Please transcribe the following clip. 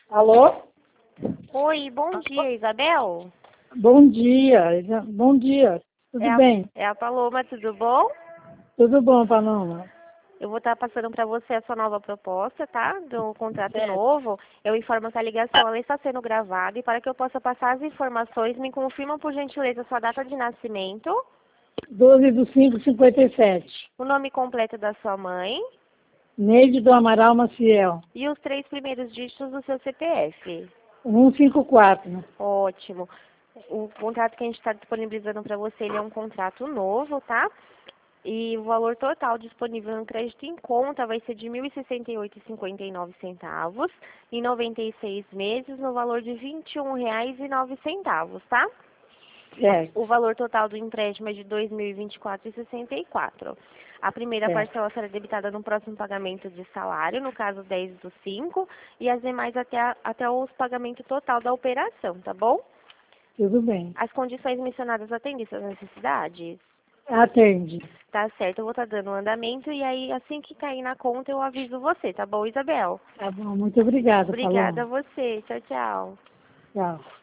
Alô? Oi, bom dia, Isabel. Bom dia. Bom dia. Tudo bem? É a Paloma, tudo bom? Tudo bom, Paloma? Eu vou estar passando para você a sua nova proposta, tá? Do contrato Certo. novo. Eu informo que a ligação ela está sendo gravada e para que eu possa passar as informações, me confirma por gentileza sua data de nascimento, 12/5/57. o nome completo da sua mãe Neide do Amaral Maciel. e os 3 primeiros dígitos do seu CPF. 154. Ótimo. O contrato que a gente está disponibilizando para você, ele é um contrato novo, tá? E o valor total disponível no crédito em conta vai ser de R$ 1.068,59 em 96 meses, no valor de R$ 21,09, tá? Certo. O valor total do empréstimo é de R$ 2.024,64. A primeira parcela será debitada no próximo pagamento de salário, no caso 10/5, e as demais até o pagamento total da operação, tá bom? Tudo bem. As condições mencionadas atendem suas necessidades? Atende. Tá certo, eu vou estar dando um andamento e aí assim que cair na conta eu aviso você, tá bom, Isabel? Tá bom. Muito obrigada, Obrigada a Paloma. você. Tchau, tchau. Tchau.